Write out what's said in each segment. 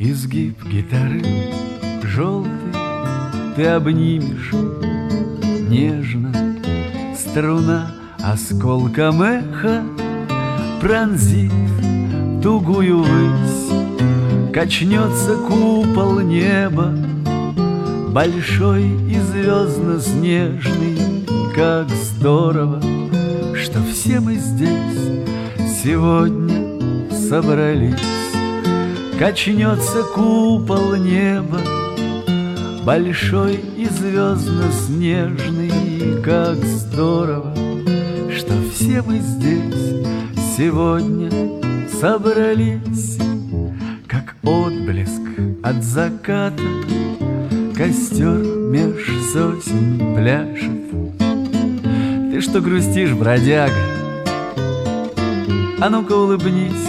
Изгиб гитары желтый ты обнимешь нежно, струна осколком эха пронзит тугую высь. Качнется купол неба, большой и звездно-снежный. Как здорово, что все мы здесь сегодня собрались. Качнется купол неба, большой и звездно-снежный. Как здорово, что все мы здесь сегодня собрались. Как отблеск от заката костер меж сосен пляшет. Ты что грустишь, бродяга? А ну-ка улыбнись.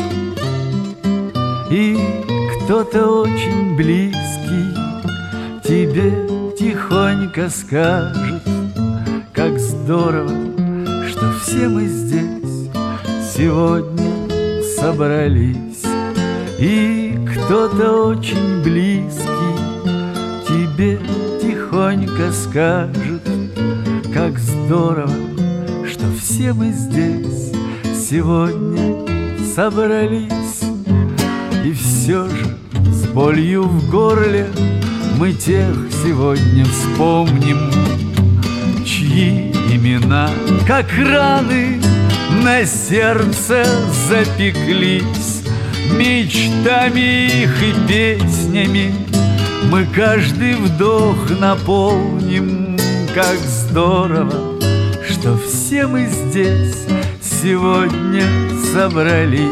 И кто-то очень близкий тебе тихонько скажет: как здорово, что все мы здесь сегодня собрались. И кто-то очень близкий тебе тихонько скажет: как здорово, что все мы здесь сегодня собрались. И все же с болью в горле мы тех сегодня вспомним, чьи имена, как раны, на сердце запеклись. Мечтами их и песнями мы каждый вдох наполним. Как здорово, что все мы здесь сегодня собрались.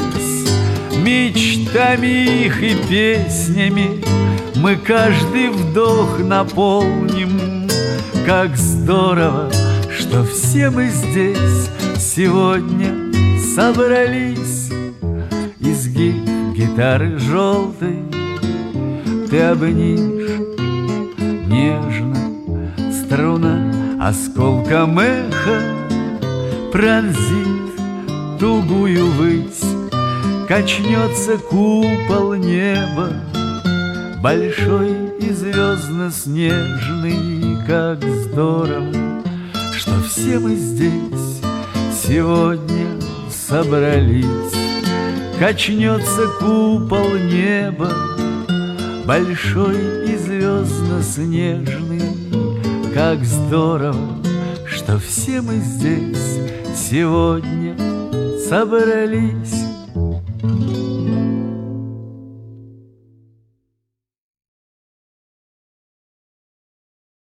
Мечтами их и песнями мы каждый вдох наполним. Как здорово, что все мы здесь сегодня собрались. Изгиб гитары желтой ты обнимешь нежно, струна осколком эха пронзит тугую высь. Качнется купол неба, большой и звездно-снежный. Как здорово, что все мы здесь сегодня собрались. Качнется купол неба, большой и звездно-снежный. Как здорово, что все мы здесь сегодня собрались.